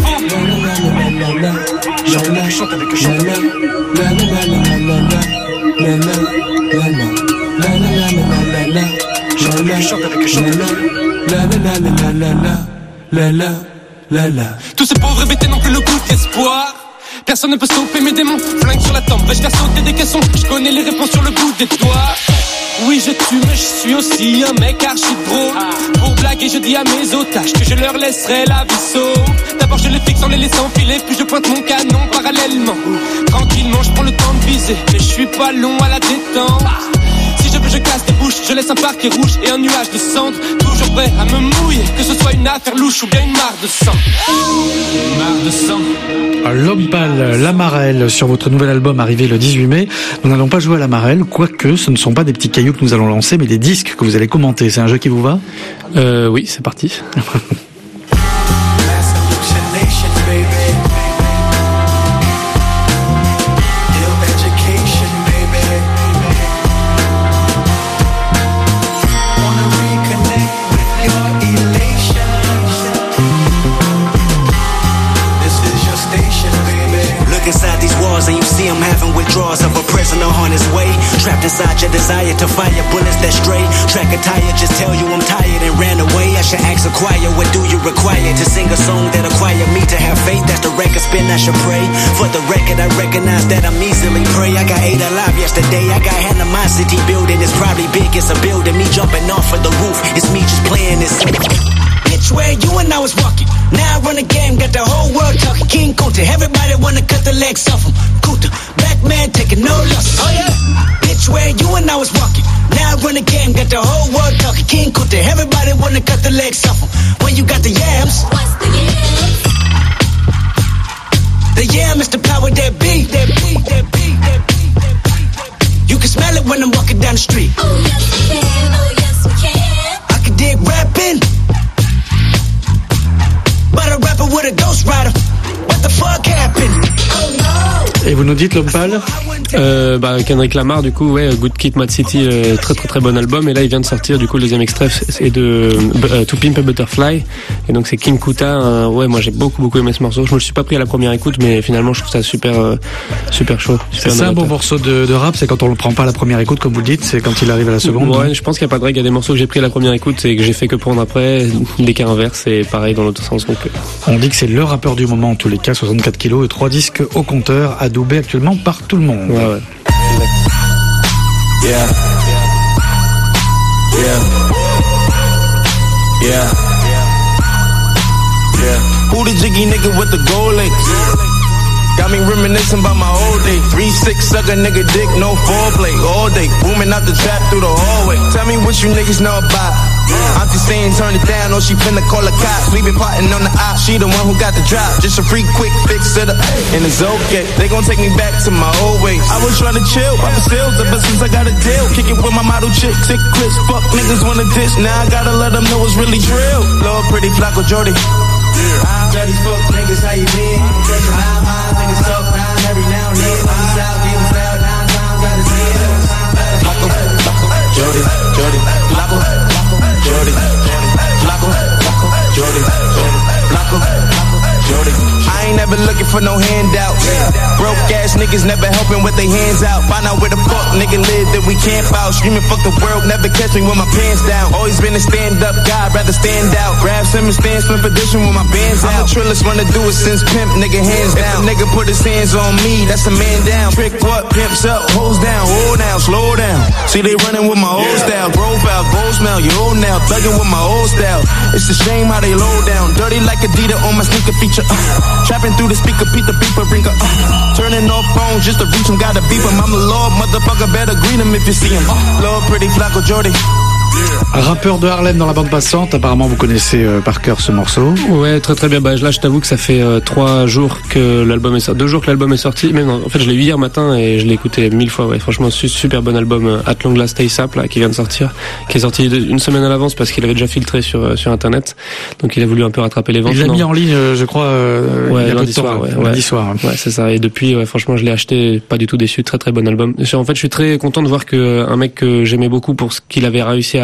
F: font.
A: Chante avec eux, chante avec eux.
O: la la la la la la. Chante avec, chante avec, chante avec. La la la la la la la la la la.
F: Tous ces pauvres rêvaient non plus le goût d'espoir. Personne ne peut stopper mes démons. Flingue sur la tempe, vais-je faire sauter des caissons. Je connais les réponses sur le bout des doigts. Oui, je tue, mais je suis aussi un mec archi drôle. Pour blaguer, je dis à mes otages que je leur laisserai la vie sauve. D'abord, je les fixe en les laissant filer, puis je pointe mon canon parallèlement. Tranquillement, je prends le temps de viser, mais je suis pas long à la détente. Si je veux, je casse des bouches, je laisse un parquet rouge et un nuage de cendres. Toujours prêt à me mouiller, que ce soit une affaire louche ou bien une mare de sang. Une mare de sang.
C: L'homme pâle, La Marelle, sur votre nouvel album arrivé le dix-huit mai. Nous n'allons pas jouer à La Marelle, quoique ce ne sont pas des petits cailloux que nous allons lancer, mais des disques que vous allez commenter. C'est un jeu qui vous va ?
D: Euh, oui, c'est parti.
P: Inside these walls and you see him having withdrawals of a prisoner on his way. Trapped inside your desire to fire bullets that stray. Track a tire, just tell you I'm tired and ran away. I should ask a choir, what do you require to sing a song that acquire me to have faith? That's the record spin, I should pray. For the record, I recognize that I'm easily prey. I got eight alive yesterday, I got animosity building. It's probably big, it's a building. Me jumping off of the roof, it's me just playing this. Bitch, where you and I was walking. Now I run a game, got the whole world talking. King Kunta, everybody wanna cut the legs off him. Kunta, black man taking no losses. Oh yeah. Bitch, where you and I was walking. Now I run a game, got the whole world talking. King Kunta, everybody wanna cut the legs off him. When you got the yams. What's the yams? The yam is the power that be, that be, that be, that be, that be. You can smell it when I'm walking down the street. Oh yes we can, oh yes we can. I can dig rapping. But a rapper with a ghost rider. What the fuck happened? Oh no.
C: Et vous nous dites l'homme pâle?
D: Euh, bah, Kendrick Lamar, du coup, ouais, Good Kid, Mad City, euh, très très très bon album. Et là, il vient de sortir, du coup, le deuxième extrait, c'est de euh, To Pimp a Butterfly. Et donc, c'est King Kunta. Euh, ouais, moi, j'ai beaucoup beaucoup aimé ce morceau. Je me le suis pas pris à la première écoute, mais finalement, je trouve ça super euh, super chaud.
C: C'est ça un bon morceau de, de rap, c'est quand on le prend pas à la première écoute, comme vous le dites, c'est quand il arrive à la seconde.
D: Ouais, je pense qu'il y a pas de règle. Il y a des morceaux que j'ai pris à la première écoute et que j'ai fait que prendre après. Les cas inverses, c'est pareil dans l'autre sens. Donc, euh...
C: on dit que c'est le rappeur du moment en tous les cas, soixante-quatre kilos et trois disques au compteur, adoubé actuellement par tout le monde.
D: Ouais, ouais.
O: Yeah. Yeah. Yeah. Yeah. Who the jiggy nigga with the gold links? Got me reminiscing about my old day. three six suck a nigga dick, no foreplay. All day, booming out the trap through the hallway. Tell me what you niggas know about. Auntie saying turn it down, or she finna call the cops. We been plotting on the op, she the one who got the drop. Just a free quick fix it up, and it's okay. They gon' take me back to my old ways. I was trying to chill, pop the sales, but since I got a deal, kick it with my model chick, sick Chris. Fuck niggas wanna diss, now I gotta let them know it's really drill. Lord pretty Flacco Jordy. Yeah. Dirty fuck niggas, how you been? Catch a high, high, niggas talk down every now and then. I'm south, getting foul, nine times out of ten. Flacco, Flacco, Jordy, Jordy, Flacco, Jordy, Flacco, Jordy, Flacco, Jordy. I ain't never looking for no handouts. Broke ass niggas never helping with their hands out. Find out where the fuck nigga live, then we camp out. Screaming fuck the world, never catch me with my pants down. Always been a stand up guy, rather stand out. Grab Simmons, stand spin position with my bands out. I'm the trillest wanna do it since pimp, nigga hands down. If a nigga put his hands on me, that's a man down. Trick what, pimps up, hoes down, hold down, slow down. See they running with my old style, grove out, gold smell, you old now, thugging with my old style. It's a shame how they low down, dirty like Adidas on my sneaker feature. Uh, trapping through the speaker, beat the beeper, ringer. Uh, turning off phones just to reach him, gotta beep him. I'm the Lord, motherfucker, better greet him if you see him. Uh, Lord, pretty Flacco Jordy.
C: Rappeur de Harlem dans la bande passante, apparemment vous connaissez euh, par cœur ce morceau.
D: Ouais, très très bien. Bah là, je t'avoue que ça fait euh, trois jours que l'album est sorti, deux jours que l'album est sorti. Même en fait, je l'ai eu hier matin et je l'ai écouté mille fois. Ouais, franchement, super bon album. euh, At Long Last Stay Sap là, qui vient de sortir, qui est sorti une semaine à l'avance parce qu'il avait déjà filtré sur euh, sur internet. Donc il a voulu un peu rattraper les ventes.
C: Il l'a mis en ligne, euh, je crois. Euh,
D: ouais,
C: il y a
D: lundi
C: peu de temps,
D: soir. Ouais,
C: lundi
D: ouais.
C: soir.
D: Ouais, c'est ça. Et depuis, ouais, franchement, je l'ai acheté, pas du tout déçu. Très très bon album. En fait, je suis très content de voir que un mec que j'aimais beaucoup pour ce qu'il avait réussi à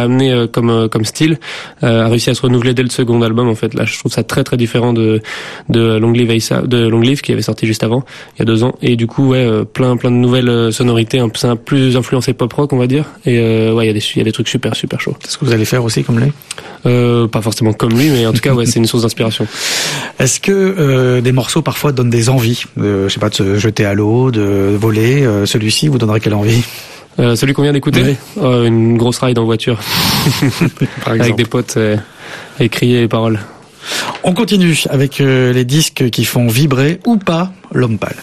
D: amené euh, comme euh, comme style euh, a réussi à se renouveler dès le second album. En fait, là, je trouve ça très très différent de de Long Live A$AP, de Long Live qui avait sorti juste avant, il y a deux ans. Et du coup, ouais, euh, plein plein de nouvelles euh, sonorités, un peu un plus influencé pop rock, on va dire. Et euh, ouais, il y a des il y a des trucs super super chauds.
C: Est-ce que vous allez faire aussi comme lui?
D: Euh, pas forcément comme lui, mais en tout cas, ouais, c'est une source d'inspiration.
C: Est-ce que euh, des morceaux parfois donnent des envies, de, je sais pas, de se jeter à l'eau, de voler? euh, Celui-ci vous donnerait quelle envie?
D: Euh, celui qu'on vient d'écouter,
C: oui.
D: euh, une grosse ride en voiture, avec des potes euh, et crier les paroles.
C: On continue avec euh, les disques qui font vibrer ou pas l'homme pâle.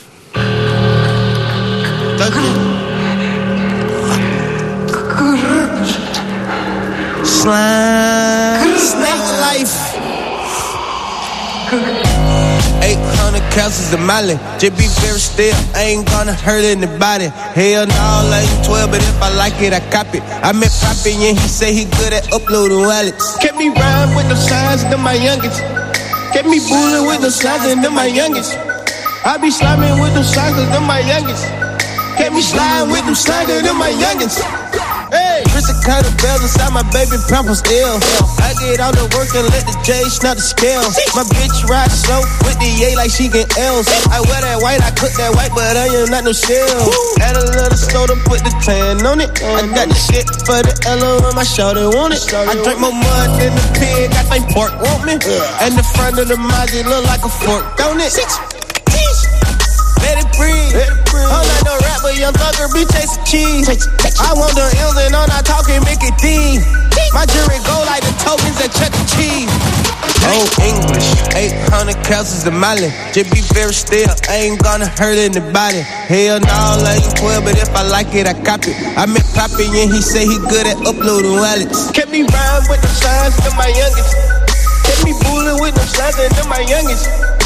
O: Slime, snake life. eight hundred castles in Mali. Just be very still, I ain't gonna hurt anybody. Hell no, I ain't twelve, but if I like it, I cop it. I met Poppy and he say he good at uploading wallets. Kept me rhyme with the signs, them my youngest. Kept me bullying with the signs, and them my youngest. I be slamming with them signs, and them my youngest. Kept me sliding with them signs, and them my youngest. Hey, Chrissy cut the bells inside my baby pampers ill. I get all the work and let the J snap the scales. My bitch ride slow with the A like she get L's. I wear that white, I cook that white, but I am not no shell. Add a little soda, put the tan on it. I got the shit for the L O on my shoulder, want it. I drink more mud than the pig, I think pork want me. And the front of the Mazda look like a fork, don't it? Let it breathe. I'm like no rapper, young thugger, be chasing cheese. I want the ills and I'm not talking Mickey D. My jury go like the tokens at Chuck E. Cheese. Oh, English, eight hundred castles in Mali. Just be very still, I ain't gonna hurt anybody. Hell no, I ain't twelve, but if I like it, I cop it. I met Poppy and he say he good at uploading wallets. Kept me rhyme with the signs, them my youngest. Kept me fooling with them signs, and them my youngest.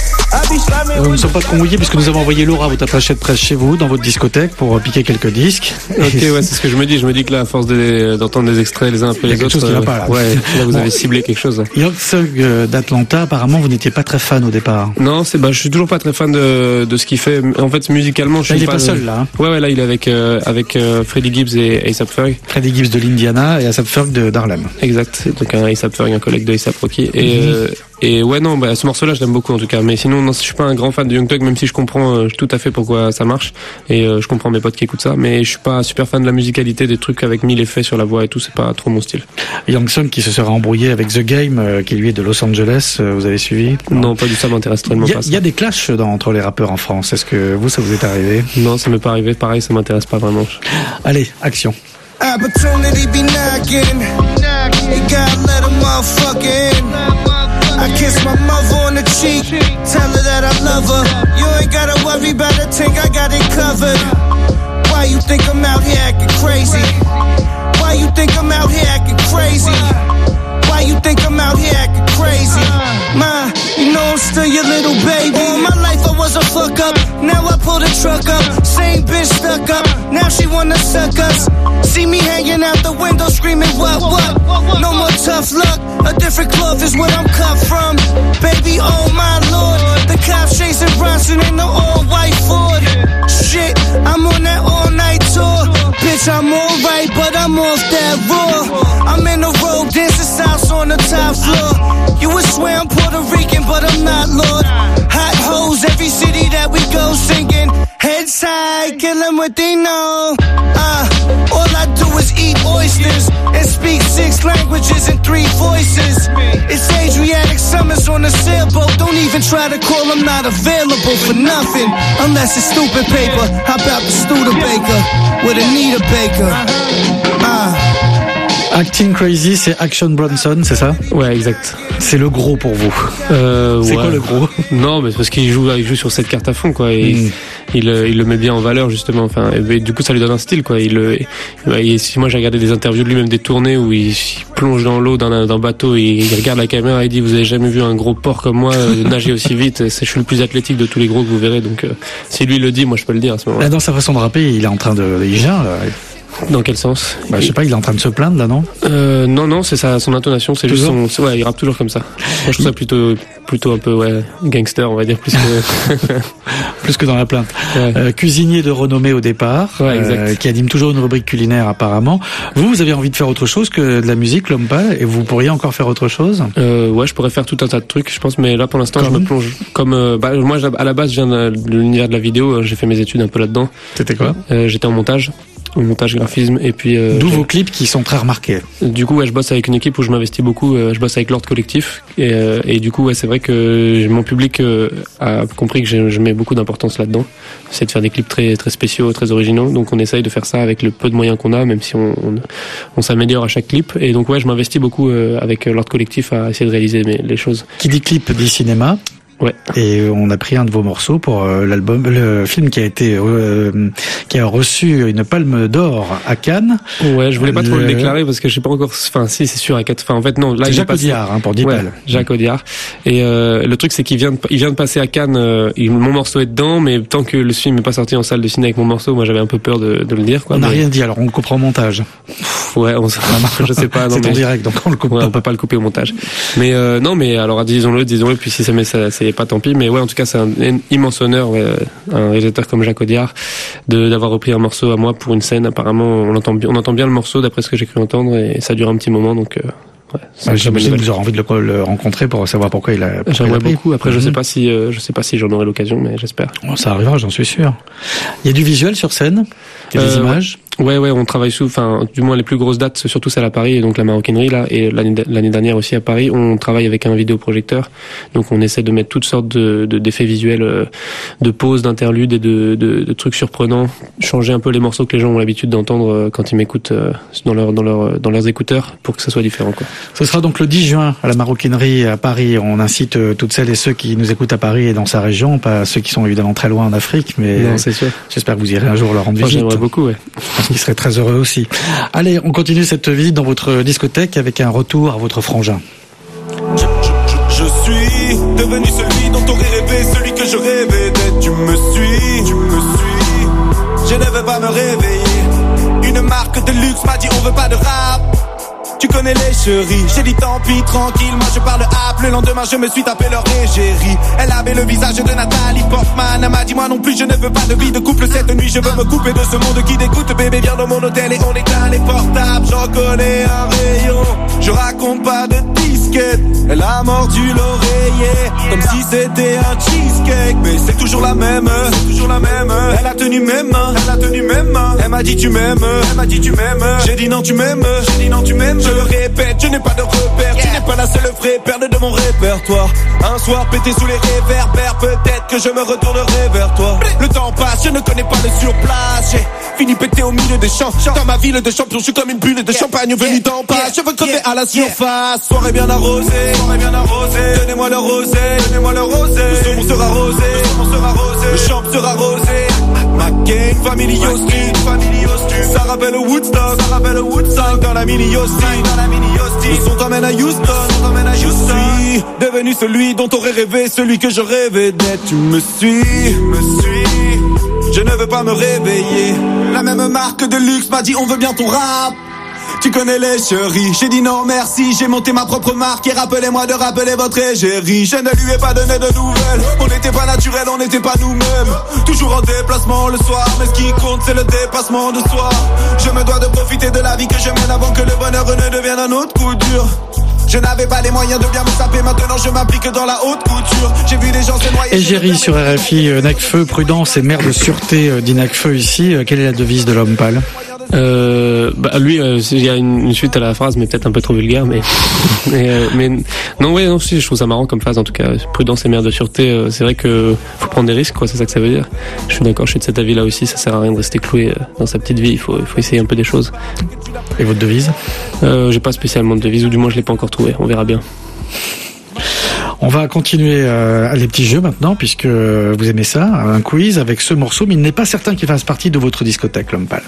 C: Nous ne sommes pas convoyés puisque nous avons envoyé Laura, votre attachée de presse, chez vous, dans votre discothèque, pour piquer quelques disques.
D: Ok, ouais, c'est ce que je me dis. Je me dis que là, à force de, d'entendre des extraits les uns après les autres,
C: chose qui va pas, là.
D: ouais, là vous
C: Bon.
D: avez ciblé quelque chose.
C: Young Thug d'Atlanta, apparemment, vous n'étiez pas très fan au départ.
D: Non, c'est bah, je suis toujours pas très fan de de ce qu'il fait. En fait, musicalement, je
C: Là,
D: suis
C: il est
D: pas,
C: pas seul, là, hein.
D: Ouais, ouais, là, il est avec euh, avec euh, Freddie Gibbs et A$AP Ferg.
C: Freddie Gibbs de l'Indiana et A$AP Ferg de d'Harlem.
D: Exact. Donc un A$AP Ferg, un collègue de A$AP Rocky. Et
C: Mhm.
D: euh, et ouais, non, bah ce morceau-là, je l'aime beaucoup en tout cas. Mais sinon, non, je suis pas un grand fan de Young Thug, même si je comprends euh, tout à fait pourquoi ça marche. Et euh, je comprends mes potes qui écoutent ça. Mais je suis pas super fan de la musicalité, des trucs avec mille effets sur la voix et tout. C'est pas trop mon style.
C: Young Thug qui se sera embrouillé avec The Game, euh, qui lui est de Los Angeles. euh, Vous avez suivi?
D: Non, pas du tout. Ça m'intéresse tellement
C: Il y a,
D: pas.
C: il y a des clashs dans, entre les rappeurs en France. Est-ce que vous, ça vous est arrivé?
D: Non, ça m'est pas arrivé. Pareil, ça m'intéresse pas vraiment.
C: Allez, action.
O: Opportunity be knocking. You gotta let a motherfucker in. I kiss my mother on the cheek. Tell her that I love her. You ain't gotta worry about a thing, I got it covered. Why you think I'm out here acting crazy? Why you think I'm out here acting crazy? Why you think I'm out here acting crazy? Ma, you know I'm still your little baby. All my life I was a fuck up. Now I pull the truck up. Same bitch stuck up. Now she wanna suck us. See me hanging out the window screaming what what? No more tough luck. A different cloth is what I'm cut from. Baby, oh my lord. The cops chasing Bronson in the all-white Ford. Shit, I'm on that all-night tour. Bitch, I'm alright, but I'm off that raw. I'm in the road dancing south on the top floor. You would swear I'm Puerto Rican, but I'm not, Lord. Hot hoes, every city that we go singing. Heads high, kill them what they know. Uh, all I do is eat oysters and speak six languages and three voices. It's Adriatic Summers on a sailboat. Don't even try to call, I'm not available for nothing. Unless it's stupid paper. How about the Studebaker with Anita Baker? Uh.
C: Acting Crazy, c'est Action Bronson, c'est ça?
D: Ouais, exact.
C: C'est le gros pour vous.
D: Euh,
C: c'est
D: ouais.
C: quoi le gros?
D: Non, mais c'est parce qu'il joue, il joue sur cette carte à fond, quoi. Et
C: Mm.
D: il, il le met bien en valeur, justement. Enfin, et, et du coup, ça lui donne un style, quoi. Il, il, il, si moi j'ai regardé des interviews de lui, même des tournées où il, il plonge dans l'eau d'un, d'un bateau, et il regarde la caméra et il dit: vous avez jamais vu un gros porc comme moi euh, nager aussi vite? C'est, je suis le plus athlétique de tous les gros que vous verrez. Donc, euh, si lui le dit, moi je peux le dire à ce moment-là.
C: Là, dans sa façon de rapper, il est en train de, il gère, là.
D: Dans quel sens?
C: Bah, je sais pas, il est en train de se plaindre là, non?
D: Euh, non, non, c'est sa, son intonation, c'est juste son, c'est- ouais, il rappe toujours comme ça. Moi, je trouve ça plutôt, plutôt un peu, ouais, gangster, on va dire, plus que,
C: Plus que dans la plainte. Euh, cuisinier de renommée au départ,
D: Ouais, exact.
C: euh, qui anime toujours une rubrique culinaire apparemment. Vous, vous avez envie de faire autre chose que de la musique, l'homme pâle, et vous pourriez encore faire autre chose?
D: Euh, ouais, je pourrais faire tout un tas de trucs, je pense, mais là, pour l'instant, je
C: Comme
D: me plonge comme, euh, bah, moi, à la base, je viens de de l'univers de la vidéo, j'ai fait mes études un peu là-dedans.
C: C'était quoi?
D: Euh, j'étais en montage. Au montage graphisme et puis euh,
C: D'où vos clips qui sont très remarqués.
D: Du coup ouais, je bosse avec une équipe où je m'investis beaucoup, euh, je bosse avec l'Ordre Collectif et, euh, et du coup ouais, c'est vrai que mon public euh, a compris que je, je mets beaucoup d'importance là-dedans. C'est de faire des clips très très spéciaux, très originaux, donc on essaye de faire ça avec le peu de moyens qu'on a, même si on, on, on s'améliore à chaque clip, et donc ouais, je m'investis beaucoup euh, avec l'Ordre Collectif à essayer de réaliser mes, les choses.
C: Qui dit clip dit cinéma.
D: Ouais.
C: Et on a pris un de vos morceaux pour euh, l'album, le film qui a été, euh, qui a reçu une palme d'or à Cannes.
D: Ouais, je voulais pas trop
C: Le-
D: le déclarer parce que je sais pas encore. Enfin, si, c'est sûr à quatre. Enfin, en fait, non. Là,
C: C'est
D: il est
C: Jacques
D: passé-
C: Audiard, hein, pour dix
D: Ouais,
C: balles.
D: Jacques Audiard. Et euh, le truc, c'est qu'il vient de, il vient de passer à Cannes. Euh, il- mon morceau est dedans, mais tant que le film n'est pas sorti en salle de ciné avec mon morceau, moi, j'avais un peu peur de, de le dire. Quoi,
C: On n'a
D: mais-
C: rien dit, alors on le coupera au montage.
D: Pff, Ouais, on, je sais pas. non,
C: C'est en
D: mais-
C: direct, donc on le coupe
D: Ouais,
C: pas.
D: on peut pas le couper au montage. Mais euh, non, mais alors disons-le, disons-le. Puis si ça met ça, c'est pas tant pis. Mais ouais, en tout cas, c'est un, un immense honneur, ouais, un réalisateur comme Jacques Audiard, de d'avoir repris un morceau à moi pour une scène. Apparemment, on entend bien, on entend bien le morceau d'après ce que j'ai cru entendre, et ça dure un petit moment, donc. Euh, ouais, c'est
C: Bah,
D: une très bonne
C: J'imagine que
D: nouvelle.
C: vous aurez envie de le, le rencontrer pour savoir pourquoi il a. pourquoi il a
D: J'aimerais
C: pris.
D: beaucoup. Après, je
C: Mhm.
D: sais pas si, euh, je sais pas si j'en aurai l'occasion, mais j'espère.
C: Bon, ça arrivera, j'en suis sûr. Il y a du visuel sur scène, il y a des
D: Euh,
C: images.
D: Ouais, ouais, on travaille sous, enfin, du moins les plus grosses dates, c'est surtout celle à Paris, et donc la maroquinerie là, et l'année l'année dernière aussi à Paris, on travaille avec un vidéoprojecteur, donc on essaie de mettre toutes sortes de de- d'effets visuels, euh, de pauses, d'interludes et de, de de trucs surprenants, changer un peu les morceaux que les gens ont l'habitude d'entendre euh, quand ils m'écoutent euh, dans leur dans leur dans leurs écouteurs, pour que ça soit différent, quoi.
C: Ce sera donc le dix juin à la maroquinerie à Paris. On incite euh, toutes celles et ceux qui nous écoutent à Paris et dans sa région, pas ceux qui sont évidemment très loin en Afrique, mais
D: Non, c'est sûr.
C: j'espère que vous irez un jour leur rendre
D: Moi,
C: visite.
D: j'aimerais beaucoup, ouais.
C: Je pense qu'ils seraient très heureux aussi. Allez, on continue cette visite dans votre discothèque avec un retour à votre frangin.
O: Je suis devenu celui dont t'aurais rêvé, celui que je rêvais d'être. Tu me suis, tu me suis. Je ne veux pas me réveiller. Une marque de luxe m'a dit on veut pas de rap. Tu connais les chéris, j'ai dit tant pis, tranquille, moi je parle app. Le lendemain je me suis tapé leur égérie. Elle avait le visage de Nathalie Portman. Elle m'a dit moi non plus je ne veux pas de vie de couple. Cette nuit je veux me couper de ce monde qui dégoûte. Bébé viens dans mon hôtel et on éteint les portables. J'en connais un rayon, je raconte pas de disquette. Elle a mordu l'oreiller comme si c'était un cheesecake. Mais c'est toujours la même, c'est toujours la même. Elle a tenu mes mains, elle a tenu mes mains. Elle m'a dit tu m'aimes, elle m'a dit tu m'aimes. J'ai dit non tu m'aimes, j'ai dit non tu m'aimes. Je le répète, je n'ai pas de repère. Tu n'es pas la seule vraie perle de mon répertoire. Un soir pété sous les réverbères, peut-être que je me retournerai vers toi. Le temps passe, je ne connais pas le surplace. J'ai fini pété au milieu des champs. Dans ma ville de champion, je suis comme une bulle de champagne venue d'en bas. Je veux crever à la surface. Soirée bien arrosée, soirée bien arrosée. Donnez-moi le rosé, donnez-moi le rosé. Le saumon sera rosé, le saumon sera rosé. Le champ sera rosé. Ma gang, family street, family street. Ça rappelle Woodstock, ça rappelle Woodstock. Dans la mini Austin, dans la mini Austin. Le son t'emmène à Houston, le son t'emmène à Houston. Je suis devenu celui dont t'aurais rêvé, celui que je rêvais d'être. Tu me suis, tu me suis. Je ne veux pas me réveiller. La même marque de luxe m'a dit on veut bien ton rap. Tu connais les chéris, j'ai dit non merci. J'ai monté ma propre marque et rappelez-moi de rappeler votre égérie. Je ne lui ai pas donné de nouvelles. On n'était pas naturel, on n'était pas nous-mêmes. Toujours en déplacement le soir, mais ce qui compte c'est le dépassement de soi. Je me dois de profiter de la vie que je mène avant que le bonheur ne devienne un autre coup dur. Je n'avais pas les moyens de bien me saper, maintenant je m'applique dans la haute couture. J'ai vu des gens se noyer.
C: Égérie sur R F I, euh, Necfeu, prudence et maire de sûreté euh, dit Necfeu ici. Euh, Quelle est la devise de l'homme pâle?
D: Euh, bah lui, euh, il y a une, une suite à la phrase, mais peut-être un peu trop vulgaire, mais mais, euh, mais non, ouais, non, si, je trouve ça marrant comme phrase en tout cas. Prudence et mère de sûreté, euh, c'est vrai que faut prendre des risques, quoi. C'est ça que ça veut dire. Je suis d'accord, je suis de cet avis-là aussi. Ça sert à rien de rester cloué euh, dans sa petite vie. Il faut, il faut essayer un peu des choses.
C: Et votre devise?
D: euh, J'ai pas spécialement de devise, ou du moins je l'ai pas encore trouvé. On verra bien.
C: On va continuer euh, les petits jeux maintenant, puisque vous aimez ça, un quiz avec ce morceau, mais il n'est pas certain qu'il fasse partie de votre discothèque, l'homme pâle.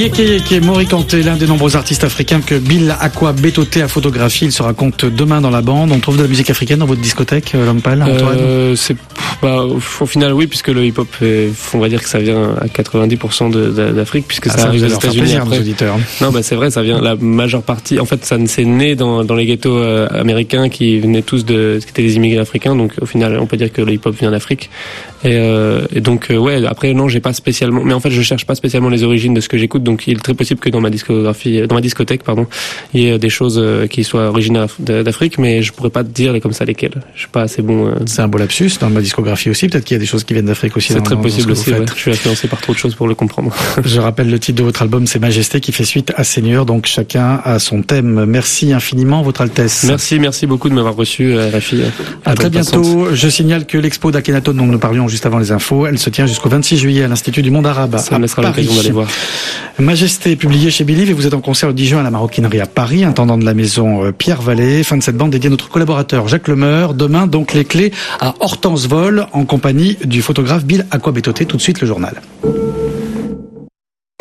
C: Yeke Yeke, Mori Kanté, l'un des nombreux artistes africains que Bill Aqua Betoté a photographié. Il se raconte demain dans la bande. On trouve de la musique africaine dans votre discothèque, L'Homme Pâle, Antoine
D: euh, c'est, bah, au, au final, oui, puisque le hip-hop, est, on va dire que ça vient à quatre-vingt-dix pour cent de, de, d'Afrique, puisque
C: ah,
D: ça,
C: ça
D: arrive aux
C: leur faire
D: États-Unis
C: plaisir,
D: après.
C: Nos auditeurs.
D: Non, bah c'est vrai, ça vient la majeure partie. En fait, ça s'est né dans, dans les ghettos euh, américains qui venaient tous de, qui étaient des immigrés africains. Donc, au final, on peut dire que le hip-hop vient d'Afrique. Et, euh, et donc, euh, ouais. Après, non, j'ai pas spécialement. Mais en fait, je cherche pas spécialement les origines de ce que j'écoute. Donc, il est très possible que dans ma discographie, dans ma discothèque, pardon, il y ait des choses euh, qui soient originaires d'Afrique, mais je pourrais pas te dire comme ça lesquelles. Je suis pas assez bon. Euh...
C: C'est un beau lapsus dans ma discographie aussi. Peut-être qu'il y a des choses qui viennent d'Afrique aussi.
D: C'est
C: dans,
D: très
C: dans
D: possible
C: ce que
D: aussi. Ouais. Je suis influencé par trop de choses pour le comprendre.
C: Je rappelle le titre de votre album, c'est Majesté, qui fait suite à Seigneur. Donc, chacun a son thème. Merci infiniment, Votre Altesse.
D: Merci, merci beaucoup de m'avoir reçu, R F I.
C: À, à très bientôt. Passante. Je signale que l'expo d'Akhenaton, dont nous parlions juste avant les infos, elle se tient jusqu'au vingt-six juillet à l'Institut du Monde Arabe.
D: Ça me laissera l'occasion d'aller voir.
C: Majesté, publié chez Believe, et vous êtes en concert le dix juin à la Maroquinerie à Paris, intendant de la maison Pierre Vallée. Fin de cette bande dédiée à notre collaborateur Jacques Lemeur. Demain, donc, les clés à Hortense Vol, en compagnie du photographe Bill Aqua Betoté. Tout de suite, le journal.